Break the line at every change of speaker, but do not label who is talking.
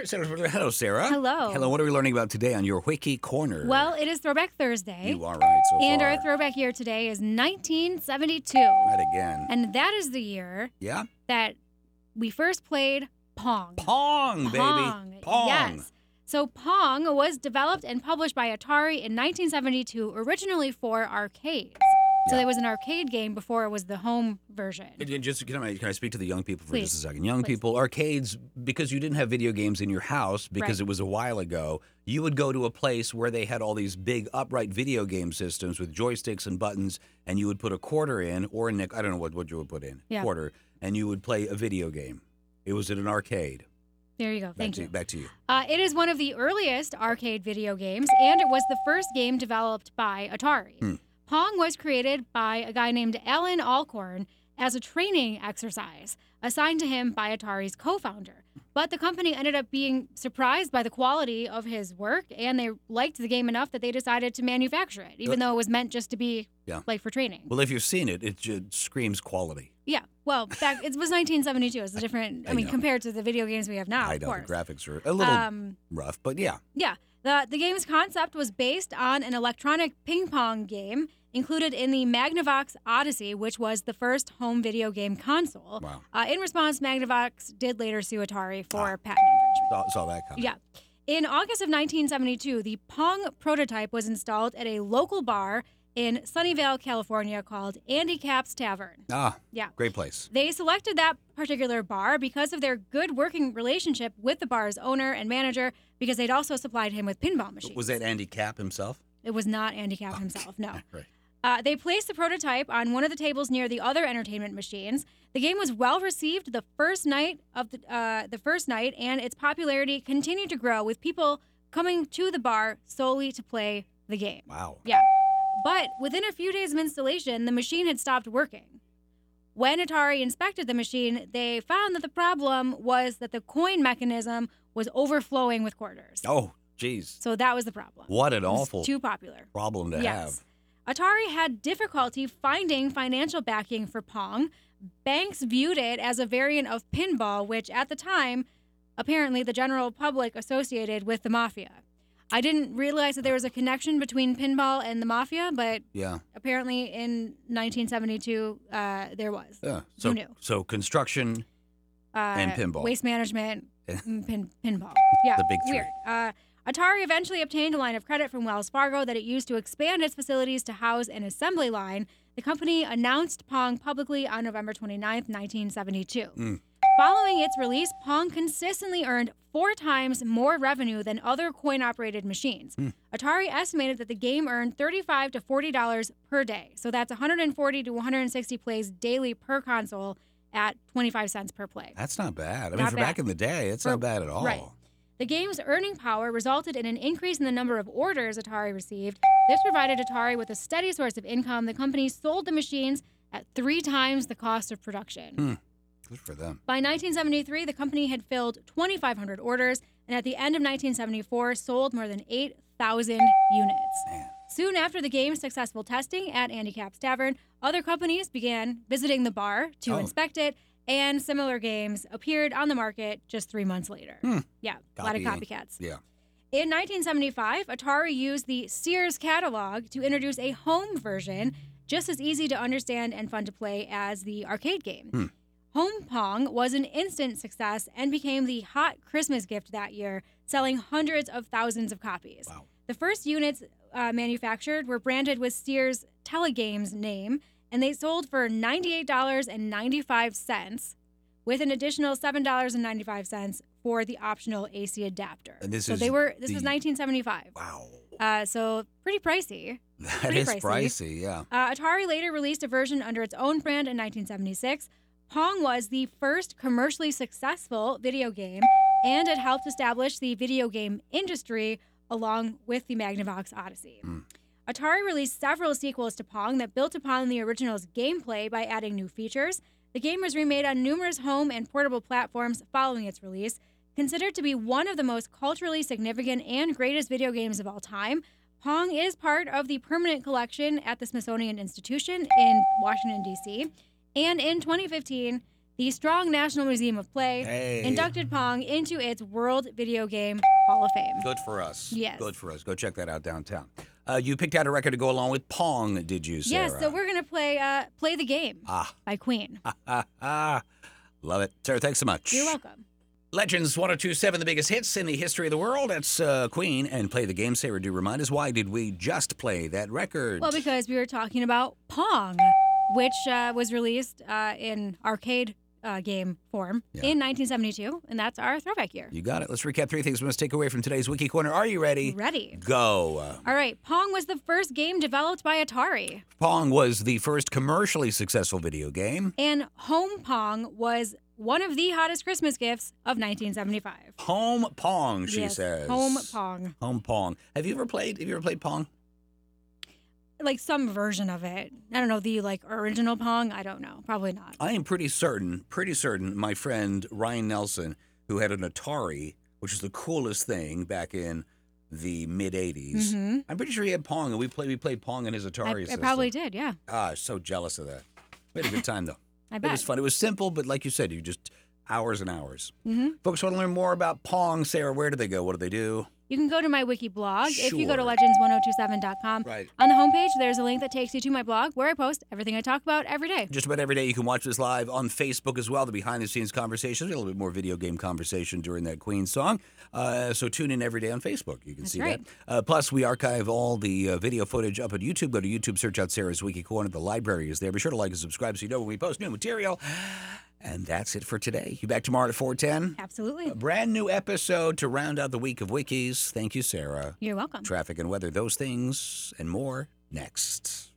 Hello, Sarah.
Hello.
Hello. What are we learning about today on your Wiki Corner?
Well, it is Throwback Thursday.
You are right so
and
far.
our throwback year today is 1972.
Right again.
And that is the year
Yeah?
that we first played Pong.
Pong, baby. Pong.
Yes. So Pong was developed and published by Atari in 1972, originally for arcades. So
Yeah.
there was an arcade game before it was the home version.
Can I speak to the young people for
Please.
just a second? Young
Please.
people, arcades, because you didn't have video games in your house because
Right.
it was a while ago, you would go to a place where they had all these big upright video game systems with joysticks and buttons, and you would put a quarter in or a nickel. I don't know what you would put in.
Yeah.
Quarter, and you would play a video game. It was at an arcade.
There you go. Thank you.
Back to you.
It is one of the earliest arcade video games, and it was the first game developed by Atari. Pong was created by a guy named Alan Alcorn as a training exercise assigned to him by Atari's co-founder. But the company ended up being surprised by the quality of his work, and they liked the game enough that they decided to manufacture it, even though it was meant just to be like for training.
Well, if you've seen it, it just screams quality.
Yeah. Well, it was 1972. It's a different, I mean,
know.
compared to the video games we have now,
I
of
know
course.
the graphics are a little rough, but yeah.
Yeah. The game's concept was based on an electronic ping pong game included in the Magnavox Odyssey, which was the first home video game console.
Wow.
In response, Magnavox did later sue Atari for patent infringement.
Saw that coming.
Yeah. In August of 1972, the Pong prototype was installed at a local bar in Sunnyvale, California called Andy Capp's Tavern.
Yeah. Great place.
They selected that particular bar because of their good working relationship with the bar's owner and manager, because they'd also supplied him with pinball machines.
Was that Andy Capp himself?
It was not Andy Capp himself, no.
Right.
They placed the prototype on one of the tables near the other entertainment machines. The game was well received the first night, and its popularity continued to grow, with people coming to the bar solely to play the game.
Wow.
Yeah. But within a few days of installation, the machine had stopped working. When Atari inspected the machine, they found that the problem was that the coin mechanism was overflowing with quarters.
Oh, geez.
So that was the problem.
What an
It was
awful
too popular
problem to have.
Atari had difficulty finding financial backing for Pong. Banks viewed it as a variant of pinball, which at the time, apparently the general public associated with the mafia. I didn't realize that there was a connection between pinball and the mafia, but apparently in 1972 there was.
Yeah.
Who knew?
So construction and pinball.
Waste management, pinball. Yeah,
The big three.
Weird. Atari eventually obtained a line of credit from Wells Fargo that it used to expand its facilities to house an assembly line. The company announced Pong publicly on November 29th, 1972. Following its release, Pong consistently earned 4 times more revenue than other coin-operated machines. Atari estimated that the game earned $35 to $40 per day. So that's 140 to 160 plays daily per console at 25 cents per play.
That's not bad. I mean,
Not
for
bad.
back in the day, it's not bad at all.
Right. The game's earning power resulted in an increase in the number of orders Atari received. This provided Atari with a steady source of income. The company sold the machines at 3 times the cost of production.
Good for them.
By 1973, the company had filled 2,500 orders, and at the end of 1974, sold more than 8,000 units.
Man.
Soon after the game's successful testing at Andy Capp's Tavern, other companies began visiting the bar to inspect it, and similar games appeared on the market just 3 months later. Yeah, a lot of copycats.
Yeah.
In 1975, Atari used the Sears catalog to introduce a home version, just as easy to understand and fun to play as the arcade game. Home Pong was an instant success and became the hot Christmas gift that year, selling hundreds of thousands of copies.
Wow.
The first units manufactured were branded with Sears Telegame's name, and they sold for $98.95, with an additional $7.95 for the optional AC adapter.
And this
was 1975.
Wow.
So pretty pricey.
That is pricey, yeah.
Atari later released a version under its own brand in 1976. Pong was the first commercially successful video game, and it helped establish the video game industry along with the Magnavox Odyssey. Atari released several sequels to Pong that built upon the original's gameplay by adding new features. The game was remade on numerous home and portable platforms following its release. Considered to be one of the most culturally significant and greatest video games of all time, Pong is part of the permanent collection at the Smithsonian Institution in Washington, D.C., and in 2015, the Strong National Museum of Play
Hey.
inducted Pong into its World Video Game Hall of Fame.
Good for us.
Yes.
Good for us. Go check that out downtown. You picked out a record to go along with Pong, did you, Sarah?
Yes, so we're going to play the Game by Queen.
Love it. Sarah, thanks so much.
You're welcome.
Legends 1027, the biggest hits in the history of the world. That's Queen and Play the Game. Sarah, do remind us, why did we just play that record?
Well, because we were talking about Pong, which was released in arcade game form in 1972, and that's our throwback year.
You got it. Let's recap 3 things we must take away from today's Wiki Corner. Are you ready?
Ready.
Go.
All right. Pong was the first game developed by Atari.
Pong was the first commercially successful video game.
And Home Pong was one of the hottest Christmas gifts of 1975.
Home Pong, she
Yes,
says.
Home Pong.
Home Pong. Have you ever played Pong?
Like some version of it. I don't know, the original Pong. I don't know. Probably not.
I am pretty certain my friend Ryan Nelson, who had an Atari, which is the coolest thing back in the mid 80s.
Mm-hmm.
I'm pretty sure he had Pong, and we played Pong in his Atari
I
system.
probably did, yeah.
So jealous of that. We had a good time though.
I
It
bet.
was fun. It was simple, but like you said, you just hours and hours.
Mm-hmm.
Folks want to learn more about Pong. Sarah, where do they go? What do they do?
You can go to my wiki blog. If you go to
Sure.
legends1027.com.
Right.
On the homepage, there's a link that takes you to my blog where I post everything I talk about every day.
Just about every day. You can watch this live on Facebook as well, the behind-the-scenes conversations. A little bit more video game conversation during that Queen song. So tune in every day on Facebook. You can
That's
see
right.
that. Plus, we archive all the video footage up on YouTube. Go to YouTube, search out Sarah's Wiki Corner. The library is there. Be sure to like and subscribe so you know when we post new material. And that's it for today. You back tomorrow at 4:10?
Absolutely.
A brand new episode to round out the week of Wikis. Thank you, Sarah.
You're welcome.
Traffic and weather, those things, and more next.